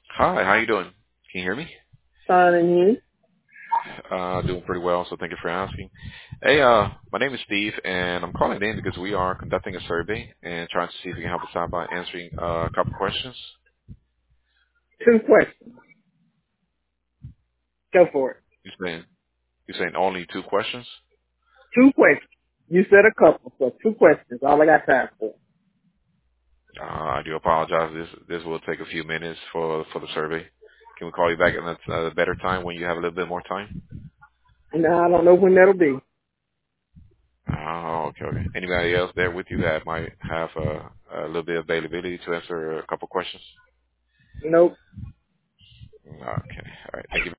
Hi, how you doing? Can you hear me? Fine, and you? Doing pretty well, so thank you for asking. Hey, my name is Steve, and I'm calling in because we are conducting a survey and trying to see if you can help us out by answering a couple questions. Two questions. Go for it. You're saying you're saying only two questions? Two questions. You said a couple, so two questions. All I got time for. I do apologize. This will take a few minutes for the survey. Can we call you back at a better time when you have a little bit more time? And I don't know when that'll be. Oh, okay. Anybody else there with you that might have a little bit of availability to answer a couple questions? Nope. Okay. All right. Thank you.